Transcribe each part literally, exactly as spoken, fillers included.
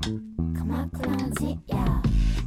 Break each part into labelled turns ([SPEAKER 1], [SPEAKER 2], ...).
[SPEAKER 1] 鎌倉寺や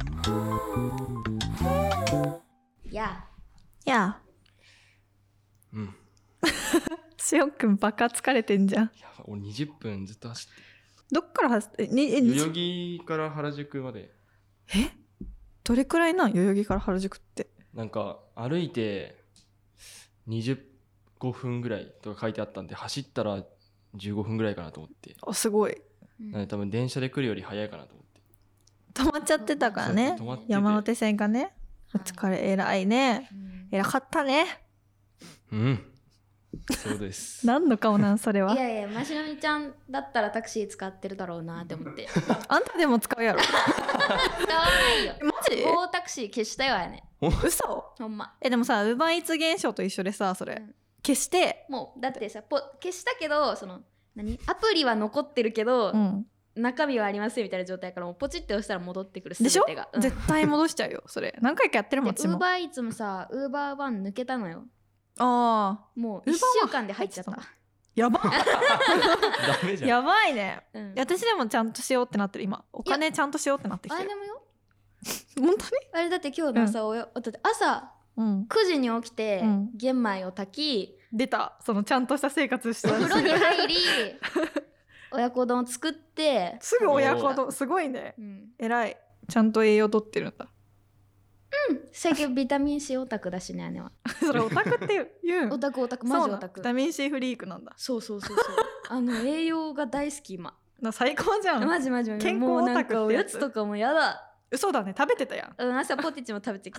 [SPEAKER 1] や
[SPEAKER 2] や
[SPEAKER 3] うん
[SPEAKER 2] しおんくんバカ疲れてんじゃん。
[SPEAKER 3] やば俺にじゅっぷんずっと走って
[SPEAKER 2] どっから走ってにえ
[SPEAKER 3] 代々木から原宿まで
[SPEAKER 2] えどれくらいなん代々木から原宿って。
[SPEAKER 3] なんか歩いてにじゅうごふんぐらいとか書いてあったんで走ったらじゅうごふんぐらいかなと思って、
[SPEAKER 2] あすごい。
[SPEAKER 3] なんで多分電車で来るより早いかなと思って
[SPEAKER 2] 止まっちゃってたからね
[SPEAKER 3] 止まってて
[SPEAKER 2] 山手線がね。お疲れ偉いね、偉かったね。
[SPEAKER 3] うんそうです
[SPEAKER 2] 何の顔なんそれは。
[SPEAKER 1] いやいやましのみちゃんだったらタクシー使ってるだろうなって思って
[SPEAKER 2] あんたでも使うやろ。
[SPEAKER 1] 使わないよ
[SPEAKER 2] マジ
[SPEAKER 1] 大タクシー消したよあれね
[SPEAKER 2] 嘘。
[SPEAKER 1] ほんま
[SPEAKER 2] えでもさウーバーイーツ現象と一緒でさそれ、
[SPEAKER 1] うん
[SPEAKER 2] 消して
[SPEAKER 1] もうだってさポ消したけどその何アプリは残ってるけど、
[SPEAKER 2] うん
[SPEAKER 1] 中身はありませんみたいな状態からもうポチって押したら戻ってくる
[SPEAKER 2] でしょ
[SPEAKER 1] 全てが、うん、
[SPEAKER 2] 絶対戻しちゃうよそれ。何回かやってるもん
[SPEAKER 1] でウー
[SPEAKER 2] 私も。
[SPEAKER 1] バーイーツもさウーバーワン抜けたのよ。
[SPEAKER 2] ああ
[SPEAKER 1] もういっしゅうかんで入っちゃった。
[SPEAKER 2] 入っやば
[SPEAKER 3] ダメじゃん
[SPEAKER 2] やばいね。
[SPEAKER 1] うん
[SPEAKER 2] 私でもちゃんとしようってなってる今。お金ちゃんとしようってなってきてる。
[SPEAKER 1] あれでもよ
[SPEAKER 2] 本
[SPEAKER 1] あれだって今日の朝、およだって朝
[SPEAKER 2] 当に、うん、
[SPEAKER 1] くじに起きて、
[SPEAKER 2] うん
[SPEAKER 1] 玄米を炊き
[SPEAKER 2] 出たそのちゃんとした生活して
[SPEAKER 1] お
[SPEAKER 2] た
[SPEAKER 1] 風呂に入り親子丼を作って
[SPEAKER 2] すぐ親子丼すごいね。
[SPEAKER 1] うん
[SPEAKER 2] 偉い。ちゃんと栄養とってるんだ。
[SPEAKER 1] 最近ビタミン C オタクだしね姉は
[SPEAKER 2] それオタクって言うん
[SPEAKER 1] オタクオタクマジオタ
[SPEAKER 2] そうな
[SPEAKER 1] ク
[SPEAKER 2] ビタミン C フリークなんだ。
[SPEAKER 1] そうそうそうそうあの栄養が大好き今
[SPEAKER 2] な最高じゃん。
[SPEAKER 1] マジマジマジ
[SPEAKER 2] 健康
[SPEAKER 1] もうなん
[SPEAKER 2] オタクってやつ
[SPEAKER 1] かおやつとかもやだ
[SPEAKER 2] 嘘だね食べてたやん。
[SPEAKER 1] うん朝ポテチも食べてきた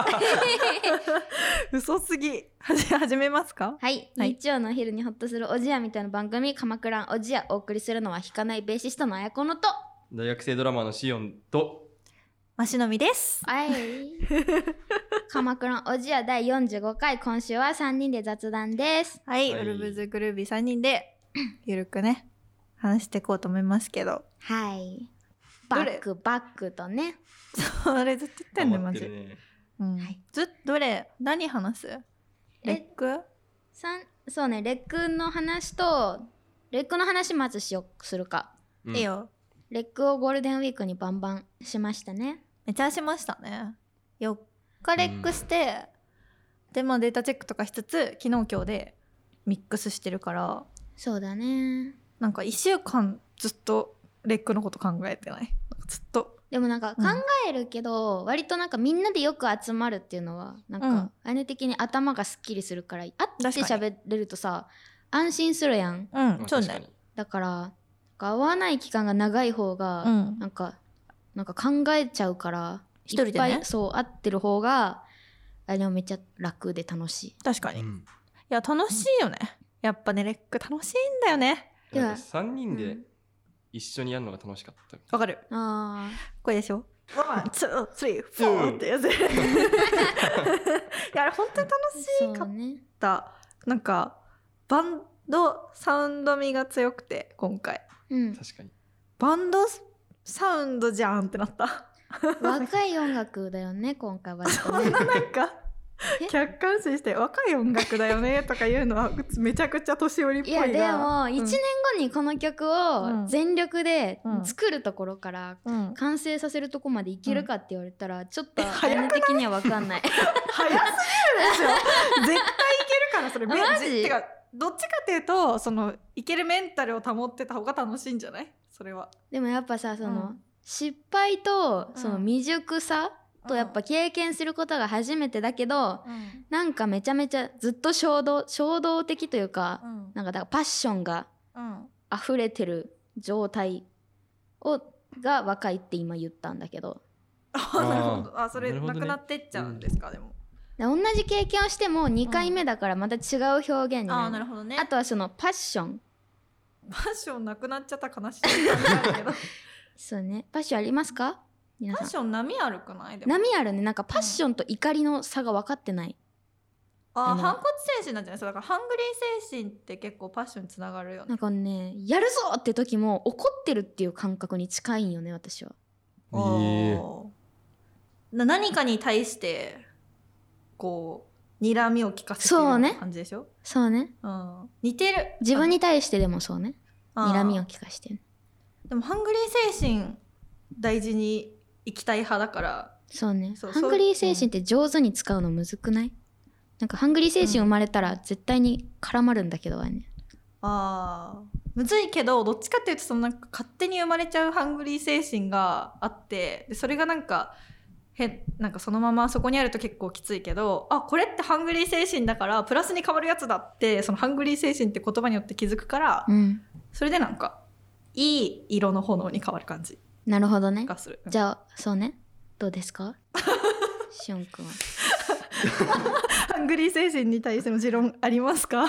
[SPEAKER 2] 嘘すぎ。はじ始めますか。
[SPEAKER 1] はい、
[SPEAKER 2] はい
[SPEAKER 1] 日曜のお昼にホッとするおじやみたいな番組鎌倉おじやお送りするのは弾かないベーシストのあやこのと
[SPEAKER 3] 大学生ドラマーのシオンと
[SPEAKER 2] マシノミです。
[SPEAKER 1] はい鎌倉おじやだいよんじゅうごかい今週はさんにんで雑談です
[SPEAKER 2] はい、
[SPEAKER 3] はい
[SPEAKER 2] ウルブズグルービーさんにんでゆるくね話していこうと思いますけど。
[SPEAKER 1] はいバ
[SPEAKER 2] どれ
[SPEAKER 1] ックバックとね
[SPEAKER 2] それずっと言ってんねマジ。
[SPEAKER 3] 頑張ってるね
[SPEAKER 2] うん
[SPEAKER 1] はい
[SPEAKER 2] ずっどれ何話す？レック？
[SPEAKER 1] さんそうねレックの話とレックの話まずしよするか
[SPEAKER 3] うん
[SPEAKER 2] いいよ。
[SPEAKER 1] レックをゴールデンウィークにバンバンしましたね
[SPEAKER 2] めちゃしましたね。よっかレックして、でまあデータチェックとかしつつ昨日今日でミックスしてるから
[SPEAKER 1] そうだね
[SPEAKER 2] なんかいっしゅうかんずっとレックのこと考えてない。なんかずっと
[SPEAKER 1] でもなんか考えるけど、割となんかみんなでよく集まるっていうのはなん
[SPEAKER 2] うん
[SPEAKER 1] か姉的に頭がすっきりするから会って
[SPEAKER 2] 確か
[SPEAKER 1] 喋れるとさ安心するやん
[SPEAKER 2] うん
[SPEAKER 3] まあ
[SPEAKER 2] そうね
[SPEAKER 3] 確かに
[SPEAKER 1] だからなんか会わない期間が長い方が、
[SPEAKER 2] うん
[SPEAKER 1] なんかなんか考えちゃうから
[SPEAKER 2] 一人でね
[SPEAKER 1] いっぱいそう会ってる方があれもめっちゃ楽で楽しい
[SPEAKER 2] 確かに、い
[SPEAKER 3] うん
[SPEAKER 2] や楽しいよねやっぱねレック楽しいんだよね。
[SPEAKER 1] いや
[SPEAKER 3] なんかさんにんで
[SPEAKER 1] うん
[SPEAKER 3] 一緒にやるのが楽しかった
[SPEAKER 2] わかる。
[SPEAKER 1] あ
[SPEAKER 2] これでしょ。ワン、ツー、スリー、フォーってやつ。いやあれ本当に楽
[SPEAKER 1] ー
[SPEAKER 2] しかっ
[SPEAKER 1] そうね
[SPEAKER 2] た。なんかバンドサウンド味が強くて今回
[SPEAKER 1] うん
[SPEAKER 3] 確かに
[SPEAKER 2] バンドサウンドじゃんってなった。
[SPEAKER 1] 若い音楽だよね今回割とね
[SPEAKER 2] そんななんか
[SPEAKER 1] え
[SPEAKER 2] 客観視して若い音楽だよねとか言うのはめちゃくちゃ年寄りっぽ
[SPEAKER 1] い
[SPEAKER 2] いが。
[SPEAKER 1] やでもいちねんごにこの曲を全力で
[SPEAKER 2] うん
[SPEAKER 1] 作るところから
[SPEAKER 2] うん、うん、
[SPEAKER 1] 完成させるとこまでいけるかって言われたらちょっと
[SPEAKER 2] 早くない
[SPEAKER 1] 姉的には分かんない
[SPEAKER 2] 早すぎるでしょ。絶対いけるからそれ。め
[SPEAKER 1] マジ
[SPEAKER 2] じてかどっちかっていうとそのいけるメンタルを保ってた方が楽しいんじゃない？それは。
[SPEAKER 1] でもやっぱさその、
[SPEAKER 2] うん
[SPEAKER 1] 失敗とその
[SPEAKER 2] うん
[SPEAKER 1] 未熟さとやっぱ経験することが初めてだけど、
[SPEAKER 2] うん
[SPEAKER 1] なんかめちゃめちゃずっと衝動衝動的というか、
[SPEAKER 2] うん
[SPEAKER 1] なんかだからパッションが
[SPEAKER 2] うん
[SPEAKER 1] 溢れてる状態をが若いって今言ったんだけど
[SPEAKER 2] あなるほど。あそれ
[SPEAKER 3] なるほどね
[SPEAKER 2] なくなってっちゃうんですか、でも。
[SPEAKER 1] で同じ経験をしてもにかいめだからまた違う表現になる,、
[SPEAKER 2] あなるほどね。
[SPEAKER 1] あとはそのパッション
[SPEAKER 2] パッションなくなっちゃった悲しい感じあるけど。
[SPEAKER 1] そうねパッションありますか皆さん
[SPEAKER 2] パッション波あるくない？でも
[SPEAKER 1] 波あるねなんかパッションと怒りの差が分かってない、
[SPEAKER 2] あ
[SPEAKER 1] あの
[SPEAKER 2] 反骨精神なんじゃない？そうだからハングリー精神って結構パッションにつながるよね。
[SPEAKER 1] なんかねやるぞって時も怒ってるっていう感覚に近いんよね私は。
[SPEAKER 3] えー
[SPEAKER 2] おーな何かに対してこう睨みを利かせてるような感じでしょ？
[SPEAKER 1] そうね
[SPEAKER 2] うん、似てる。
[SPEAKER 1] 自分に対してでもそうね
[SPEAKER 2] あー
[SPEAKER 1] 睨みを利かしてる。
[SPEAKER 2] でもハングリー精神大事に行きたい派だから。
[SPEAKER 1] そうね。
[SPEAKER 2] そう
[SPEAKER 1] ハングリー精神って上手に使うのむずくない？なんかハングリー精神生まれたら絶対に絡まるんだけどはね。
[SPEAKER 2] あーむずいけど、どっちかっていうとそのなんか勝手に生まれちゃうハングリー精神があって、でそれがなんかへなんかそのままそこにあると結構きついけど、あこれってハングリー精神だからプラスに変わるやつだって、そのハングリー精神って言葉によって気づくから、
[SPEAKER 1] うん、
[SPEAKER 2] それでなんかいい色の炎に変わる感じ
[SPEAKER 1] なるほどね。
[SPEAKER 2] がする。
[SPEAKER 1] じゃあそうね、どうですかしおんくんは。
[SPEAKER 2] ハングリー精神に対しての持論ありますか？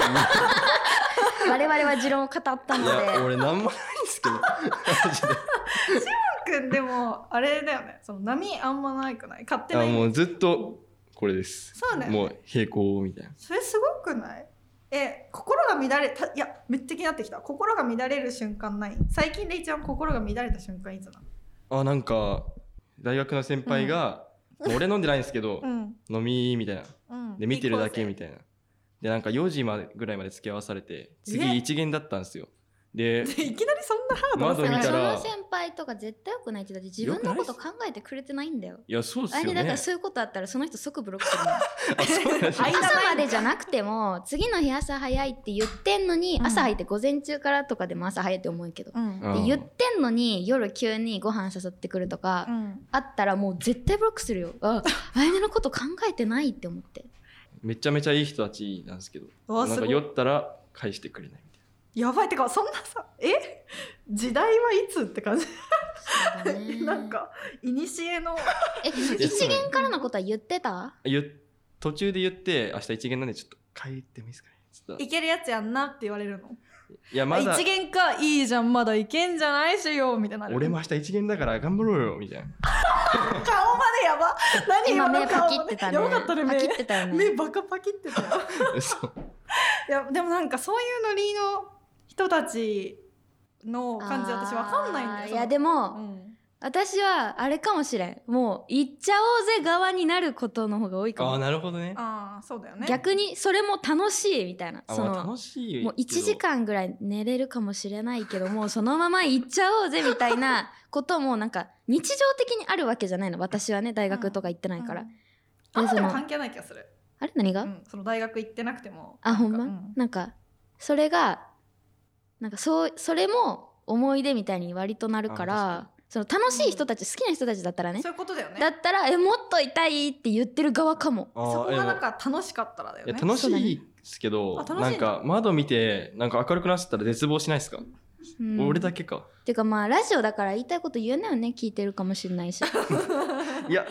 [SPEAKER 1] 我々は持論を語ったの
[SPEAKER 3] いや
[SPEAKER 1] で。
[SPEAKER 3] 俺なんもないんですけどマジで。
[SPEAKER 2] しおんくんでもあれだよね、その波あんまないくない？勝手な
[SPEAKER 3] あもうずっとこれです。
[SPEAKER 2] そうね。
[SPEAKER 3] もう平行みたいな。
[SPEAKER 2] それすごくない？え心が乱れた、いやめっちゃ気になってきた。心が乱れる瞬間ない？最近で一番心が乱れた瞬間いつなの？
[SPEAKER 3] あなんか大学の先輩が、うん、俺飲んでないんですけど、
[SPEAKER 2] うん、
[SPEAKER 3] 飲みみたいな、
[SPEAKER 2] うん、
[SPEAKER 3] で見てるだけみたいなで、なんかよじまでぐらいまで付き合わされて、次一限だったんですよ。で
[SPEAKER 2] いきなりそんなハードな
[SPEAKER 3] 窓見たら
[SPEAKER 1] その先輩とか絶対良くないって、だって自分のこと考えてくれてないんだよ。
[SPEAKER 3] いやそうっすよね。
[SPEAKER 1] あれだからそういうことあったらその人即ブロックするの。
[SPEAKER 3] あそうなんですね。
[SPEAKER 1] 朝までじゃなくても次の日朝早いって言ってんのに、
[SPEAKER 2] うん、
[SPEAKER 1] 朝早いって午前中からとかでも朝早いって思うけど、
[SPEAKER 2] うん、
[SPEAKER 1] で言ってんのに夜急にご飯誘ってくるとか、うん、あったらもう絶対ブロックするよ。あ相手のこと考えてないって思って。め
[SPEAKER 3] ちゃめちゃいい人たちなんですけど、なんか酔ったら返してくれないみたい
[SPEAKER 2] な。やばい。てかそんなさ、え時代はいつって感じ。
[SPEAKER 1] そうだね、
[SPEAKER 2] なんかいにしえの
[SPEAKER 1] え一元からのことは言ってた？
[SPEAKER 3] 途中で言って、明日一元なんでちょっと帰ってもいいですかね。
[SPEAKER 2] いけるやつやんなって言われるの？
[SPEAKER 3] いやまだ
[SPEAKER 2] 一元か、いいじゃんまだいけんじゃないしよみたいな。
[SPEAKER 3] 俺も明日一元だから頑張ろうよみたいな。
[SPEAKER 2] 顔までやば。何
[SPEAKER 1] 今目パキってたね。
[SPEAKER 2] やばかったね。
[SPEAKER 1] パキってたよね。
[SPEAKER 2] 目バカパキってたよ。
[SPEAKER 3] そう
[SPEAKER 2] いやでもなんかそういうノリの人たちの感じ、私わかんないんだよ。
[SPEAKER 1] いやでも、うん、私はあれかもしれん、もう行っちゃおうぜ側になることの方が多いかも。
[SPEAKER 3] あなるほどね。
[SPEAKER 2] あそうだよね。
[SPEAKER 1] 逆にそれも楽しいみたいな、その、
[SPEAKER 3] まあ、楽しい
[SPEAKER 1] もういちじかんぐらい寝れるかもしれないけどもそのまま行っちゃおうぜみたいなこともなんか日常的にあるわけじゃないの、私はね大学とか行ってないから、
[SPEAKER 2] うんうん、あでも関係ない気がする。
[SPEAKER 1] あれ何が、
[SPEAKER 2] うん、その大学行ってなくても。
[SPEAKER 1] あほんま、
[SPEAKER 2] うん、
[SPEAKER 1] なんかそれがなんかそうそれも思い出みたいに割となるから、その楽しい人たち、うん、好きな人たちだったらね、
[SPEAKER 2] そういうことだよね。
[SPEAKER 1] だったらえもっといたいって言ってる側かも。
[SPEAKER 2] そこがなんか楽しかったらだよね。
[SPEAKER 3] いや楽しいですけど、ね、なんか窓見てなんか明るくなってたら絶望しないですか？うん、俺だけか。
[SPEAKER 1] てかまあラジオだから言いたいこと言えないよね、聞いてるかもしれないし。
[SPEAKER 3] いや、うん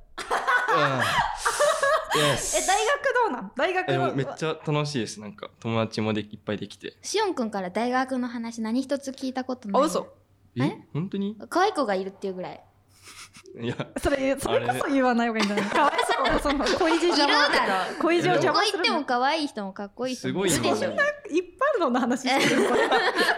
[SPEAKER 2] え大学どうなん？大学の
[SPEAKER 3] めっちゃ楽しいです。なんか友達もでいっぱいできて。
[SPEAKER 1] しおんくんから大学の話何一つ聞いたことない。
[SPEAKER 2] あ嘘？
[SPEAKER 3] え本当に？
[SPEAKER 1] 可愛い子がいるっていうぐらい。
[SPEAKER 3] いや
[SPEAKER 2] それそれこそ言わない方がいいんじゃない？かわいそう。その恋路邪魔。
[SPEAKER 1] いるだろ。
[SPEAKER 2] 恋路邪魔する。
[SPEAKER 1] どこ行っても可愛い人もかっこいい人もいるでしょ。
[SPEAKER 2] そんな一般論の話してるこれ。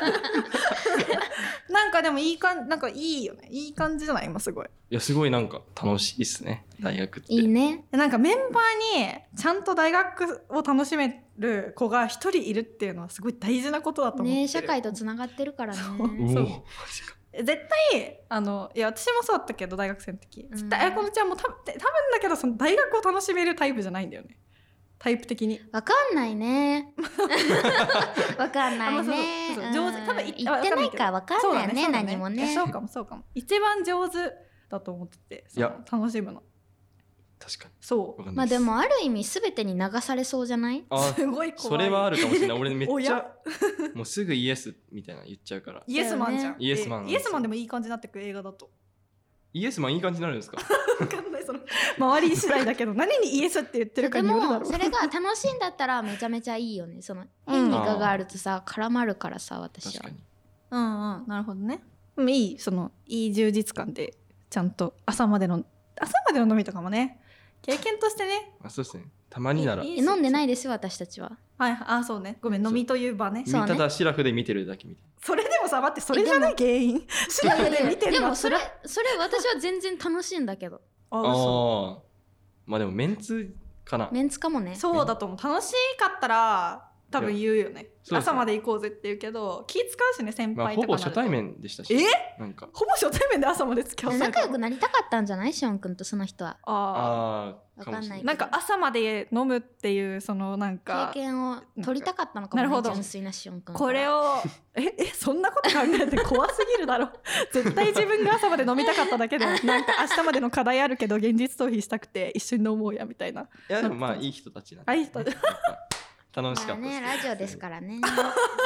[SPEAKER 2] なんかでもいいかんなんかいいよね。いい感じじゃない今すごい。
[SPEAKER 3] いやすごいなんか楽しいっすね大学って。
[SPEAKER 1] いいね。
[SPEAKER 2] なんかメンバーにちゃんと大学を楽しめる子が一人いるっていうのはすごい大事なことだと思ってる。
[SPEAKER 1] ね社会とつながってるからね。
[SPEAKER 2] そうそう絶対あのいや私もそうだったけど大学生の時、うん、あやこのちゃんも多分多分だけどその大学を楽しめるタイプじゃないんだよね。タイプ的に
[SPEAKER 1] わかんないね。わかんないね。
[SPEAKER 2] そうそうそう上手多分
[SPEAKER 1] 言ってないからわかんないよ ね, ね, ね何もね。
[SPEAKER 2] そうかもそうかも一番上手だと思ってて、いや楽しむの。
[SPEAKER 3] 確かに
[SPEAKER 2] そう
[SPEAKER 1] まあでもある意味全てに流されそうじゃない？
[SPEAKER 3] あ
[SPEAKER 2] すごい怖い。
[SPEAKER 3] それはあるかもしれない。俺めっちゃもうすぐイエスみたいな言っちゃうから。
[SPEAKER 2] イエスマンじゃん。
[SPEAKER 3] イエスマン。
[SPEAKER 2] イエスマンでもいい感じになってく映画だと。
[SPEAKER 3] イエスマンいい感じになるんですか？
[SPEAKER 2] 分かんないその周り次第だけど何にイエスって言ってるかによるだろう。
[SPEAKER 1] でもそれが楽しいんだったらめちゃめちゃいいよね。その変に我があるとさ絡まるからさ私は。
[SPEAKER 3] 確かに。
[SPEAKER 2] うんうんなるほどね。いいそのいい充実感でちゃんと朝までの朝までの飲みとかもね経験としてね。
[SPEAKER 3] あそうですね。たまになら。
[SPEAKER 1] いい飲んでないですよ私たちは。
[SPEAKER 2] はいあそうねごめん飲みという場ね。
[SPEAKER 1] そうね
[SPEAKER 3] ただシラフで見てるだけみたいな。
[SPEAKER 2] それでもさ待ってそれじゃない原因。シラフで見てるの。
[SPEAKER 1] でもそれそれ私は全然楽しいんだけど。
[SPEAKER 3] ああまあでもメンツかな。
[SPEAKER 1] メンツかもね。
[SPEAKER 2] そうだと思う。楽しかったら多分言うよね。
[SPEAKER 3] そうですね
[SPEAKER 2] 朝まで行こうぜって言うけど気使うしね先
[SPEAKER 3] まあ、
[SPEAKER 2] 輩とかなると、
[SPEAKER 3] ほぼ初対面でしたし。
[SPEAKER 2] え
[SPEAKER 3] なんか。
[SPEAKER 2] ほぼ初対面で朝まで付き合わされたの
[SPEAKER 1] 仲良くなりたかったんじゃないシオン君とその人は。
[SPEAKER 2] あ
[SPEAKER 3] ああ、
[SPEAKER 1] わかんないけど
[SPEAKER 3] もしれ
[SPEAKER 2] ーなんか朝まで飲むっていうそのなんか
[SPEAKER 1] 経験を取りたかったのかもね。
[SPEAKER 2] なるほど
[SPEAKER 1] 純粋なシオン君。
[SPEAKER 2] これをええそんなこと考えて怖すぎるだろ絶対自分が朝まで飲みたかっただけでなんか明日までの課題あるけど現実逃避したくて一緒に飲もうやみたいな。
[SPEAKER 3] いやでもまあいい人たちなんで。
[SPEAKER 2] あいい人
[SPEAKER 3] やっぱ楽しか
[SPEAKER 1] まあね、
[SPEAKER 3] ったです。
[SPEAKER 1] ラジオですからね。
[SPEAKER 3] ま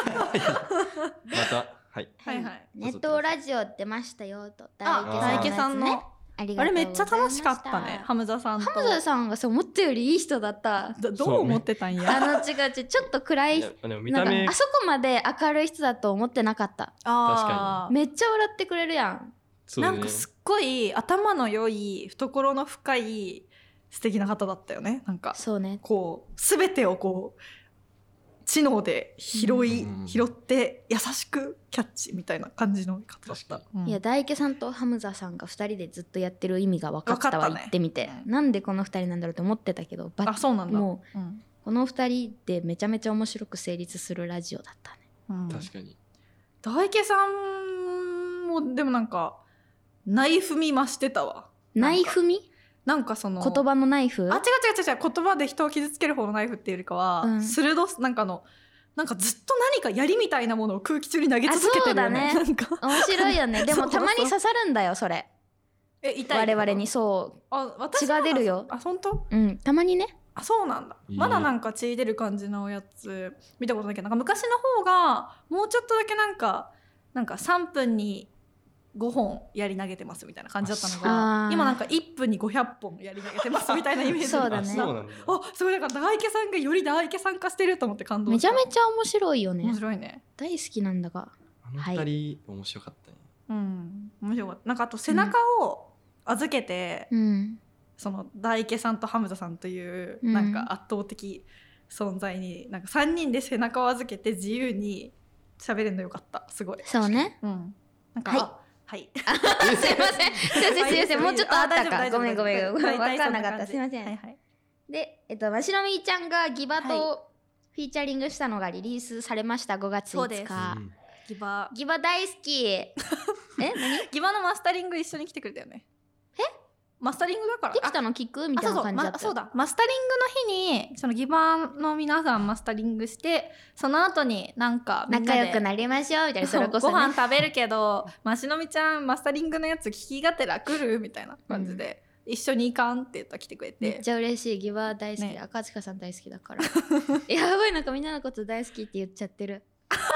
[SPEAKER 3] たはい。
[SPEAKER 2] はいはい
[SPEAKER 1] ネットラジオ出ましたよと。
[SPEAKER 2] あ大池さんの
[SPEAKER 1] やつねありがとうございま
[SPEAKER 2] あれめっちゃ楽しかったね
[SPEAKER 1] ハ
[SPEAKER 2] ハムザさんと
[SPEAKER 1] ムザさんがさ思ったよりいい人だった。
[SPEAKER 2] どどう思ってたんや、
[SPEAKER 1] あの違う違うちょっと暗い
[SPEAKER 3] いやでも見
[SPEAKER 1] なんか
[SPEAKER 3] た目
[SPEAKER 1] あそこまで明るい人だと思ってなかった。
[SPEAKER 2] あー
[SPEAKER 1] めっちゃ笑ってくれるやん。
[SPEAKER 3] そうね
[SPEAKER 2] なんかすっごい頭の良い懐の深い素敵な方だったよね。なんか
[SPEAKER 1] そうね。
[SPEAKER 2] こう全てをこう知能で拾い、
[SPEAKER 3] うん
[SPEAKER 2] 拾って優しくキャッチみたいな感じの方だった
[SPEAKER 3] 確か、
[SPEAKER 2] うん
[SPEAKER 1] いや大池さんとハムザさんがふたりでずっとやってる意味が分かったわ。
[SPEAKER 2] 分かったね
[SPEAKER 1] 言ってみて、
[SPEAKER 2] うん
[SPEAKER 1] なんでこのふたりなんだろうと思ってたけど、ば
[SPEAKER 2] あそうなんだ
[SPEAKER 1] もう
[SPEAKER 2] うん
[SPEAKER 1] このふたりでめちゃめちゃ面白く成立するラジオだったね。
[SPEAKER 2] うん
[SPEAKER 3] 確かに。
[SPEAKER 2] 大池さんもでもなんかナイフみ増してたわ。
[SPEAKER 1] ナイフみ
[SPEAKER 2] なんかその
[SPEAKER 1] 言葉のナイフ。
[SPEAKER 2] あ違う違う違う違う言葉で人を傷つける方のナイフっていうよりかは、
[SPEAKER 1] うん
[SPEAKER 2] 鋭すなんかあのなんかずっと何か槍みたいなものを空気中に投げ続けてるよね。
[SPEAKER 1] あそうだね
[SPEAKER 2] なんか
[SPEAKER 1] 面白いよね。で
[SPEAKER 2] そうそう
[SPEAKER 1] もたまに刺さるんだよそれ。
[SPEAKER 2] え痛い
[SPEAKER 1] 我々にそ
[SPEAKER 2] あ私
[SPEAKER 1] 血が出るよ
[SPEAKER 2] あ本当
[SPEAKER 1] う。うんたまにね。
[SPEAKER 2] あそうなんだ、
[SPEAKER 3] いい
[SPEAKER 2] まだなんか血出る感じのやつ見たことないけどなんか昔の方がもうちょっとだけなんかなんかさんぷんにごほん槍投げてますみたいな感じだったの
[SPEAKER 1] あー
[SPEAKER 2] が今なんかいっぷんにごひゃっぽん槍投げてますみたいなイメージ
[SPEAKER 1] そうだね
[SPEAKER 3] あそうなんだ。
[SPEAKER 2] あすごいなんか大池さんがより大池さん化してると思って感動した
[SPEAKER 1] めちゃめちゃ面白いよ
[SPEAKER 2] 面
[SPEAKER 1] ね。
[SPEAKER 2] 白いね。
[SPEAKER 1] 大好きなんだが。
[SPEAKER 3] あの二人面白かったね。
[SPEAKER 2] うん面白かった。なんかあと背中を預けて、
[SPEAKER 1] うん。
[SPEAKER 2] その大池さんとハムザさんという
[SPEAKER 1] うん
[SPEAKER 2] なんか圧倒的存在になんかさんにんで背中を預けて自由に喋れるのよかったすごい。
[SPEAKER 1] そうね。
[SPEAKER 2] うん。なんか
[SPEAKER 1] はい
[SPEAKER 2] あはい。
[SPEAKER 1] すいません。すいませんすいません。もうちょっとあったか。
[SPEAKER 2] 大丈夫
[SPEAKER 1] ごめんごめんごめん。
[SPEAKER 2] 大丈夫
[SPEAKER 1] わかんなかった。
[SPEAKER 2] 大丈夫
[SPEAKER 1] すいません。
[SPEAKER 2] はいはい。
[SPEAKER 1] で、えっと、ましろみーちゃんがギバ
[SPEAKER 2] は
[SPEAKER 1] とフィーチャリングしたのがリリースされましたごがついつ
[SPEAKER 2] そうです
[SPEAKER 1] か。
[SPEAKER 3] うん
[SPEAKER 2] ギバ
[SPEAKER 1] ギバ大好き。え何
[SPEAKER 2] ギバのマスタリング一緒に来てくれたよね。え？マスタリングだから。
[SPEAKER 1] できたの聞くみたいな感じだった。
[SPEAKER 2] あそうそう、ま、そうだマスタリングの日にそのギバーの皆さんマスタリングしてその後になんかみんなで
[SPEAKER 1] 仲良くなりましょうみたいな。それこそ
[SPEAKER 2] ご飯
[SPEAKER 1] ね。
[SPEAKER 2] 食べるけどましのみちゃんマスタリングのやつ聞きがてら来るみたいな感じで、一緒に行かんって言ったら来てくれ
[SPEAKER 1] めってちゃ嬉しい。ギバ大好きで、
[SPEAKER 2] ね
[SPEAKER 1] 赤塚さん大好きだから。やばい、なんかみんなのこと大好きって言っちゃってる。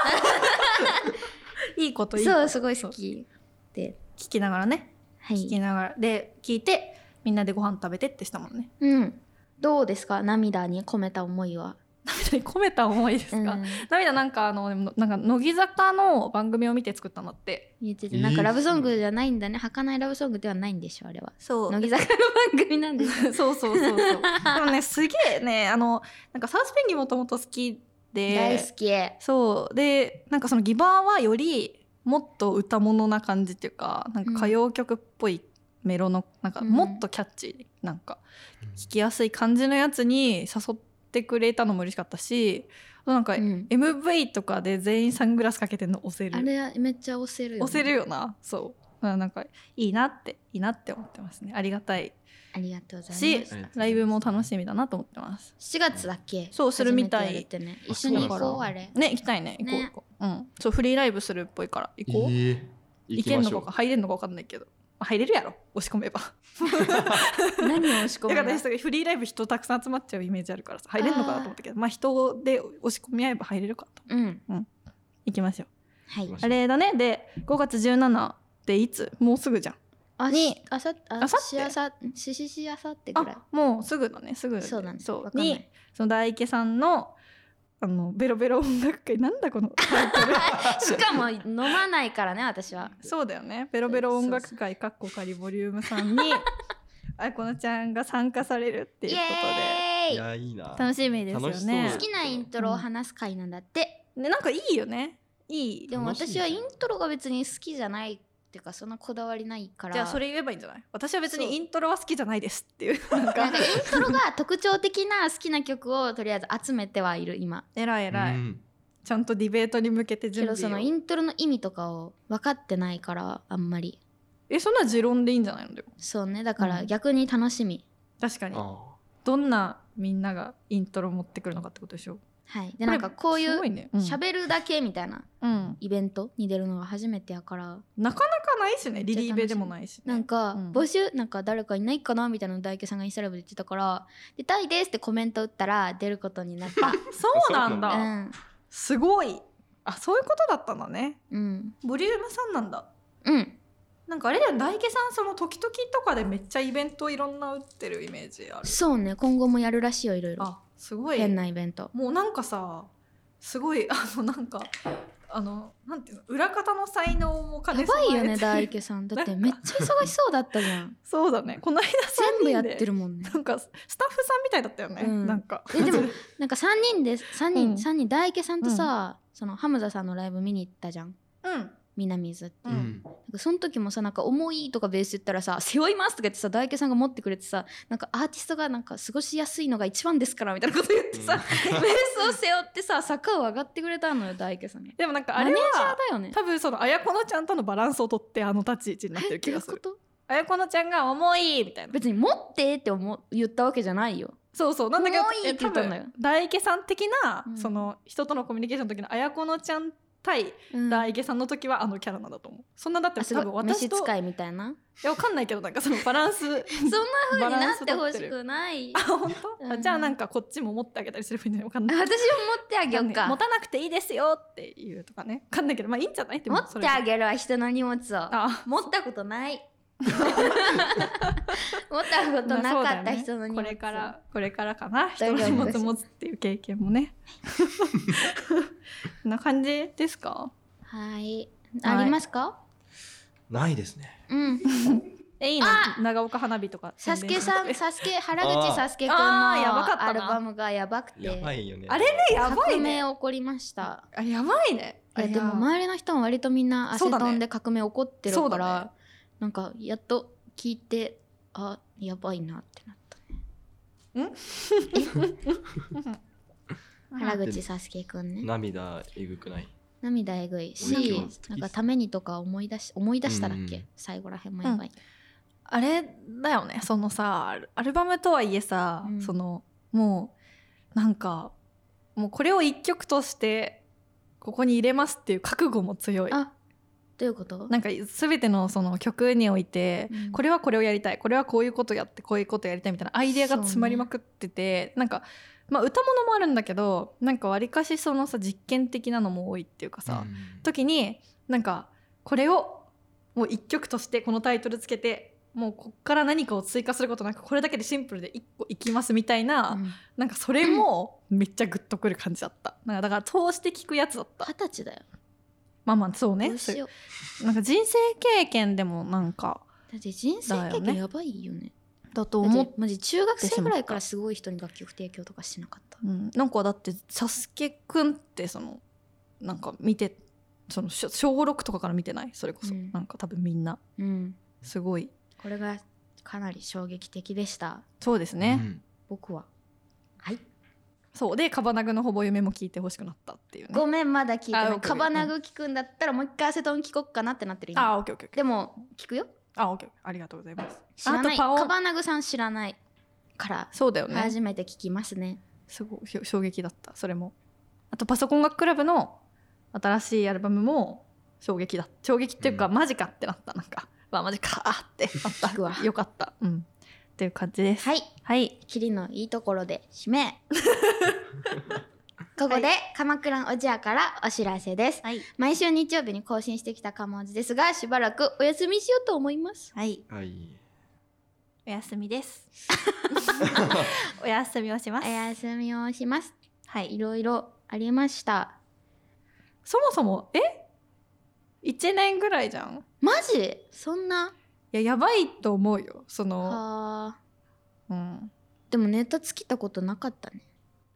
[SPEAKER 2] いいこといいこと
[SPEAKER 1] そう、すごい好き。で、
[SPEAKER 2] 聞きながらね
[SPEAKER 1] はい。
[SPEAKER 2] 聞きながらで聞いてみんなでご飯食べてってしたもんね。
[SPEAKER 1] うん。どうですか涙に込めた思いは。
[SPEAKER 2] 涙に込めた思いですか、
[SPEAKER 1] うん
[SPEAKER 2] 涙なんかあのでもなんか乃木坂の番組を見て作ったんだって
[SPEAKER 1] 言ってて、
[SPEAKER 3] えー
[SPEAKER 1] なんかラブソングじゃないんだね。儚いラブソングではないんでしょ、あれは。
[SPEAKER 2] そう
[SPEAKER 1] 乃木坂の番組なんですよ。
[SPEAKER 2] そうそうそうそうでもねすげえねあのなんかサウスペンギンもともと好きで
[SPEAKER 1] 大好き。
[SPEAKER 2] そうでなんかそのギバーはよりもっと歌物な感じっていうかなんか歌謡曲っぽいメロのなんか
[SPEAKER 1] うん
[SPEAKER 2] もっとキャッチーなんか聴きやすい感じのやつに誘ってくれたのも嬉しかったしあとなんか
[SPEAKER 1] うん
[SPEAKER 2] エムブイ とかで全員サングラスかけてんの押せる
[SPEAKER 1] あれめっちゃ押せるよ、ね。
[SPEAKER 2] 押せるよなそうだからなんかいいなっていいなって思ってますねありがたい
[SPEAKER 1] ありがとうござい
[SPEAKER 2] し
[SPEAKER 1] ます。
[SPEAKER 2] ライブも楽しみだなと思ってます
[SPEAKER 1] しちがつだっけ？
[SPEAKER 2] そうするみたい
[SPEAKER 1] 初めてやるってね。一緒に行こう
[SPEAKER 3] そう
[SPEAKER 1] あれ。
[SPEAKER 2] ね行きたいね行こう
[SPEAKER 1] ね
[SPEAKER 2] 行こう、うんそうフリーライブするっぽいから行こう、
[SPEAKER 3] ええ
[SPEAKER 2] 行けんのかか入れんのか分かんないけど入れるやろ押し込めば
[SPEAKER 1] 何を押し込むの？
[SPEAKER 2] だから私フリーライブ人たくさん集まっちゃうイメージあるからさ入れんのかなと思ったけどまあ人で押し込み合えば入れるかと
[SPEAKER 1] うん。
[SPEAKER 2] 行きましょう
[SPEAKER 1] はい。
[SPEAKER 2] あれだねでごがつじゅうしちっていつもうすぐじゃん
[SPEAKER 1] あ
[SPEAKER 2] に
[SPEAKER 1] あさあ
[SPEAKER 2] あさって
[SPEAKER 1] しあさしししあさってぐらい
[SPEAKER 2] あ。もうすぐだねすぐ
[SPEAKER 1] そうなんです。
[SPEAKER 2] そう
[SPEAKER 1] わかんない
[SPEAKER 2] にその大池さんのあのベロベロ音楽会なんだこのタイトル
[SPEAKER 1] しかも飲まないからね私は。
[SPEAKER 2] そうだよねベロベロ音楽会かっこかりボリュームさんにあいこなちゃんが参加されるっていう
[SPEAKER 1] イ
[SPEAKER 2] こ
[SPEAKER 1] エーイ。
[SPEAKER 3] いやいいな
[SPEAKER 2] とで楽しみですよ
[SPEAKER 3] 楽し
[SPEAKER 2] ね
[SPEAKER 3] そう
[SPEAKER 1] 好きなイントロを話す会なんだって。
[SPEAKER 2] ねなんかいいよねいい
[SPEAKER 1] でも
[SPEAKER 3] 楽しい
[SPEAKER 1] 私はイントロが別に好きじゃないていうかそんなこだわりないから。
[SPEAKER 2] じゃあそれ言えばいいんじゃない？私は別にイントロは好きじゃないですっていうなんか
[SPEAKER 1] なんかイントロが特徴的な好きな曲をとりあえず集めてはいる今。
[SPEAKER 2] 偉い偉い、
[SPEAKER 3] うん
[SPEAKER 2] ちゃんとディベートに向けて準
[SPEAKER 1] けどその
[SPEAKER 2] 備を。
[SPEAKER 1] イントロの意味とかを分かってないからあんまり。
[SPEAKER 2] えそんな持論でいいんじゃないの？でも
[SPEAKER 1] そうね、だから
[SPEAKER 2] うん
[SPEAKER 1] 逆に楽しみ。
[SPEAKER 2] 確かに
[SPEAKER 3] あ
[SPEAKER 2] どんなみんながイントロ持ってくるのかってことでしょ。
[SPEAKER 1] はい。でなんかこういう
[SPEAKER 2] すごいね、うん
[SPEAKER 1] 喋るだけみたいな
[SPEAKER 2] うん、
[SPEAKER 1] イベントに出るのが初めてやから、
[SPEAKER 2] なかなかないしね、リリーベでもないし、ね、
[SPEAKER 1] なんか
[SPEAKER 2] うん
[SPEAKER 1] 募集なんか誰かいないかなみたいなのを大家さんがインスタライブで言ってたから出たいですってコメント打ったら出ることになった。
[SPEAKER 2] そうなんだ、
[SPEAKER 1] うん
[SPEAKER 2] すごい。あ、そういうことだったんだね。
[SPEAKER 1] うん
[SPEAKER 2] ボリュームさんなんだ。
[SPEAKER 1] うん
[SPEAKER 2] なんかあれだよ、大家さんその時々とかでめっちゃイベントいろんな打ってるイメージある。
[SPEAKER 1] そうね、今後もやるらしいよ、いろいろ
[SPEAKER 2] あ、すごい。
[SPEAKER 1] 変なイベント。
[SPEAKER 2] もうなんかさ、すごいあのなんかあのなんていうの、裏方の才能も兼
[SPEAKER 1] や
[SPEAKER 2] ね備えて
[SPEAKER 1] ばいよね大家さん。だってめっちゃ忙しそうだったじゃん。
[SPEAKER 2] そうだね、この間
[SPEAKER 1] 全部やっ
[SPEAKER 2] さんにんで
[SPEAKER 1] てるもんね。
[SPEAKER 2] なんかスタッフさんみたいだったよね、
[SPEAKER 1] うん
[SPEAKER 2] なんか
[SPEAKER 1] えでもなんかさんにんでさんにん、
[SPEAKER 2] うん
[SPEAKER 1] さんにん大家さんとさ、そのハムザさんのライブ見に行ったじゃん。
[SPEAKER 2] うん
[SPEAKER 1] 南水っていうう。
[SPEAKER 3] ーうん
[SPEAKER 1] なんかその時もさ、なんか重いとかベース言ったらさ背負いますとか言ってさ大家さんが持ってくれてさ、なんかアーティストがなんか過ごしやすいのが一番ですからみたいなこと言ってさ、ベースを背負ってさ坂を上がってくれたのよ大家さんが。
[SPEAKER 2] でもなんかあれ
[SPEAKER 1] マネージャー
[SPEAKER 2] は
[SPEAKER 1] だよね。
[SPEAKER 2] 多分そのあやこのちゃんとのバランスをとってあの立ち位置になって
[SPEAKER 1] え
[SPEAKER 2] る気がする。
[SPEAKER 1] どういうこと？
[SPEAKER 2] あやこのちゃんが重いみたいな。
[SPEAKER 1] 別に持ってって思う言ったわけじゃないよ。
[SPEAKER 2] そうそうなんだけど、
[SPEAKER 1] 重いって言ったんだよ
[SPEAKER 2] 多分大家さん的な、
[SPEAKER 1] うん
[SPEAKER 2] その人とのコミュニケーションの時のあやこのちゃん対
[SPEAKER 1] うん
[SPEAKER 2] 大家さんの時はあのキャラなんだと思う。そんなだって
[SPEAKER 1] あす
[SPEAKER 2] 多分
[SPEAKER 1] ごい召
[SPEAKER 2] 私と
[SPEAKER 1] 使いみたいな。
[SPEAKER 2] いやわかんないけどなんかそのバランス
[SPEAKER 1] そんな風になってほしくない。
[SPEAKER 2] あ本当、
[SPEAKER 1] うん
[SPEAKER 2] あじゃあなんかこっちも持ってあげたりすればいいんじゃない？わかんない。
[SPEAKER 1] 私も持ってあげようか。
[SPEAKER 2] 持たなくていいですよっていうとかね。わかんないけどまあいいんじゃない？でも
[SPEAKER 1] 持ってあげるわ人の荷物を。
[SPEAKER 2] あ
[SPEAKER 1] 持ったことない持ったことなかった人の荷物を、
[SPEAKER 2] これからこれからかな、人
[SPEAKER 1] 大丈夫です
[SPEAKER 2] の荷物持つっていう経験もねこんな感じですか？
[SPEAKER 1] はい
[SPEAKER 2] はい
[SPEAKER 1] ありますか？
[SPEAKER 3] ないですね。
[SPEAKER 1] うん
[SPEAKER 2] えいいな、
[SPEAKER 1] あ
[SPEAKER 2] 長岡花火とか
[SPEAKER 1] サスケさんサスケ原口
[SPEAKER 3] あー
[SPEAKER 1] サスケくんの
[SPEAKER 2] あーやばかったな
[SPEAKER 1] アルバムがやばくて
[SPEAKER 3] やばいよね。
[SPEAKER 2] あれねやば
[SPEAKER 1] 革
[SPEAKER 2] いね。
[SPEAKER 1] 命起こりました。
[SPEAKER 2] あやばいね。
[SPEAKER 1] いやでも周りの人も割とみんなアセトンで革命起こってるから、
[SPEAKER 2] そうだね
[SPEAKER 1] なんかやっと聞いてあやばいなってなったね。原口サスケくんね。
[SPEAKER 3] 涙えぐくない。
[SPEAKER 1] 涙えぐい
[SPEAKER 3] 俺
[SPEAKER 1] し
[SPEAKER 3] 今日
[SPEAKER 1] なんかためにとか思い出し思い出したらっけ、
[SPEAKER 3] うん
[SPEAKER 1] 最後らへんもやばい、
[SPEAKER 2] あれだよね、そのさアルアルバムとはいえさ、
[SPEAKER 1] うん
[SPEAKER 2] そのもうなんかもうこれを一曲としてここに入れますっていう覚悟も強い。
[SPEAKER 1] あどういうこと？
[SPEAKER 2] なんか全てのその曲において、
[SPEAKER 1] うん
[SPEAKER 2] これはこれをやりたい、これはこういうことやってこういうことやりたいみたいなアイデアが詰まりまくってて、なんかまあ歌物もあるんだけどなんかわりかしそのさ実験的なのも多いっていうかさ、
[SPEAKER 3] うん
[SPEAKER 2] 時になんかこれをもう一曲としてこのタイトルつけてもうこっから何かを追加することなくこれだけでシンプルで一個いきますみたいな、
[SPEAKER 1] うん
[SPEAKER 2] なんかそれもめっちゃグッとくる感じだった。なんかだから通して聞くやつだった。
[SPEAKER 1] 二十歳だよ。
[SPEAKER 2] まあまあそうね。
[SPEAKER 1] どうしよう。
[SPEAKER 2] なんか人生経験でもなんか
[SPEAKER 1] だって人生経
[SPEAKER 2] だよね
[SPEAKER 1] 験やばいよね。
[SPEAKER 2] だと
[SPEAKER 1] だ
[SPEAKER 2] 思って、
[SPEAKER 1] っマジ中学生ぐらいからすごい人に楽曲提供とかしてなかった。
[SPEAKER 2] うん、なんかだってサスケくんってそのなんか見てその小小ろくとかから見てない？それこそ、
[SPEAKER 1] うん
[SPEAKER 2] なんか多分みんな
[SPEAKER 1] うん。
[SPEAKER 2] すごい
[SPEAKER 1] これがかなり衝撃的でした。
[SPEAKER 2] そうですね、
[SPEAKER 3] うん
[SPEAKER 1] 僕は。はい。
[SPEAKER 2] そうでカバナグのほぼ夢も聞いてほしくなったっていうね。
[SPEAKER 1] ごめんまだ聞いてない。
[SPEAKER 2] あオッケー
[SPEAKER 1] カバナグ聞くんだったらもう一回アセトン聞こっかなってなってる今。
[SPEAKER 2] あオッケーオッケーオッケー
[SPEAKER 1] でも聞くよ。
[SPEAKER 2] あオッケーありがとうございます。
[SPEAKER 1] 知らない。
[SPEAKER 2] あとパオ
[SPEAKER 1] カバナグさん知らないから
[SPEAKER 2] そうだよね。
[SPEAKER 1] 初めて聞きますね。
[SPEAKER 2] すごいしょ衝撃だったそれも。あとパソコン楽クラブの新しいアルバムも衝撃だ衝撃っていうか、
[SPEAKER 3] うん
[SPEAKER 2] マジかってなった。なんかわマジかーってなった
[SPEAKER 1] 聞くわ
[SPEAKER 2] よかったうんっていう感じです。
[SPEAKER 1] はい。
[SPEAKER 2] はい
[SPEAKER 1] キリのいいところで締め。ここで、鎌倉おじやからお知らせです。
[SPEAKER 2] はい
[SPEAKER 1] 毎週日曜日に更新してきたかもじですが、しばらくお休みしようと思います。
[SPEAKER 2] はい
[SPEAKER 3] はい。
[SPEAKER 2] お休みですお休みをしま
[SPEAKER 1] お
[SPEAKER 2] す。
[SPEAKER 1] 休みをします。
[SPEAKER 2] はい
[SPEAKER 1] いろいろありました。
[SPEAKER 2] そもそもえいちねんぐらいじゃん。
[SPEAKER 1] マジそんな。
[SPEAKER 2] いややばいと思うよその、
[SPEAKER 1] はあ。
[SPEAKER 2] うん、
[SPEAKER 1] でもネタ尽きたことなかったね。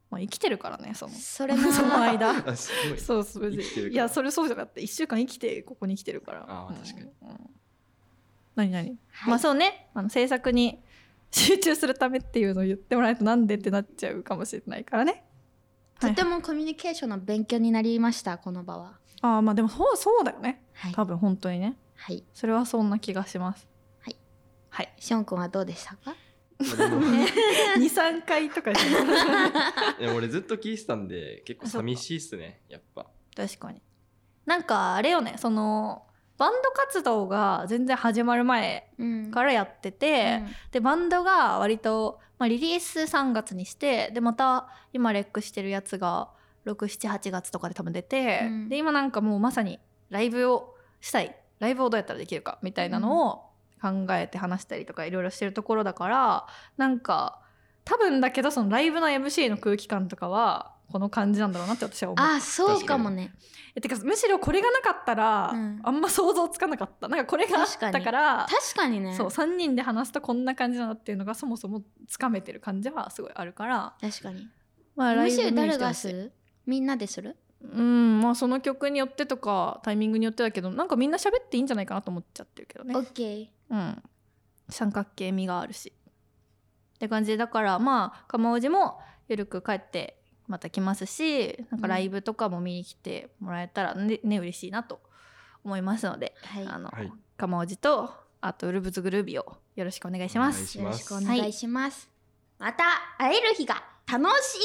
[SPEAKER 2] まあ、生きてるからねその
[SPEAKER 1] それな
[SPEAKER 2] その間
[SPEAKER 3] あすごい
[SPEAKER 2] そうそう
[SPEAKER 3] 生きてるから
[SPEAKER 2] いやそれそうじゃなくていっしゅうかん生きてここに来てるから
[SPEAKER 3] あー確かに、
[SPEAKER 2] うんうん、何何、
[SPEAKER 1] はい
[SPEAKER 2] まあそうねあの制作に集中するためっていうのを言ってもらえるとなんでってなっちゃうかもしれないからね。
[SPEAKER 1] とてもコミュニケーションの勉強になりましたこの場は。
[SPEAKER 2] ああまあでもそうそうだよね
[SPEAKER 1] はい
[SPEAKER 2] 多分本当にね
[SPEAKER 1] はい
[SPEAKER 2] それはそんな気がします
[SPEAKER 1] はい
[SPEAKER 2] はい
[SPEAKER 1] シオン君はどうでしたか？
[SPEAKER 3] でも
[SPEAKER 2] にさんかいとかじゃない
[SPEAKER 3] いや俺ずっと聞いてたんで結構寂しいっすねやっぱ。
[SPEAKER 2] 確かになんかあれよねそのバンド活動が全然始まる前
[SPEAKER 1] うん
[SPEAKER 2] からやってて、
[SPEAKER 1] うん
[SPEAKER 2] でバンドが割と、まあ、リリースさんがつにしてでまた今レックしてるやつがろく、しち、はちがつとかで多分出て、
[SPEAKER 1] うん
[SPEAKER 2] で今なんかもうまさにライブをしたいライブをどうやったらできるかみたいなのを考えて話したりとかいろいろしてるところだからなんか多分だけどそのライブの エムシー の空気感とかはこの感じなんだろうなって私は思う。
[SPEAKER 1] あそうかもね。
[SPEAKER 2] えてかむしろこれがなかったら、
[SPEAKER 1] うん
[SPEAKER 2] あんま想像つかなかったなんかこれがあったから
[SPEAKER 1] 確かにね。
[SPEAKER 2] そうさんにんで話すとこんな感じなんだっていうのがそもそもつかめてる感じはすごいあるから
[SPEAKER 1] 確かに。
[SPEAKER 2] まあ
[SPEAKER 1] むしろ
[SPEAKER 2] ライブ見に
[SPEAKER 1] 誰が
[SPEAKER 2] 来てほしい
[SPEAKER 1] する？みんなでする？
[SPEAKER 2] うんまあその曲によってとかタイミングによってだけどなんかみんな喋っていいんじゃないかなと思っちゃってるけどね
[SPEAKER 1] オッケー。
[SPEAKER 2] うん三角形味があるしって感じでだからまあ釜おじもゆるく帰ってまた来ますしなんかライブとかも見に来てもらえたらね、ね嬉しいなと思いますので、
[SPEAKER 1] はい。
[SPEAKER 2] あの、
[SPEAKER 3] はい
[SPEAKER 2] 釜おじとあとウルブズグルービーをよろしくお願いしま
[SPEAKER 3] お願い
[SPEAKER 2] す
[SPEAKER 3] します
[SPEAKER 1] よろしくお願いします。また会える日が楽しみ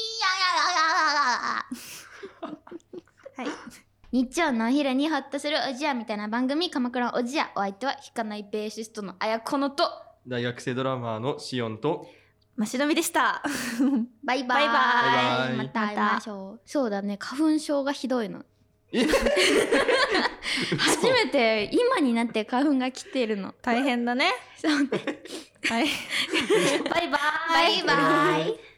[SPEAKER 1] はい。日曜のお昼にホッとするおじやみたいな番組鎌倉おじやお相手は弾かないベーシストのあやこのと
[SPEAKER 3] 大学生ドラマーのシオンと
[SPEAKER 2] マシノミでした
[SPEAKER 1] バイバイ
[SPEAKER 2] バイバ
[SPEAKER 3] イ
[SPEAKER 1] また会いましょう。そうだね花粉症がひどいの。
[SPEAKER 3] え
[SPEAKER 1] 初めて今になって花粉が来てるの。
[SPEAKER 2] 大変だね
[SPEAKER 1] そうね。
[SPEAKER 2] はいバイバイ
[SPEAKER 1] バイバイ。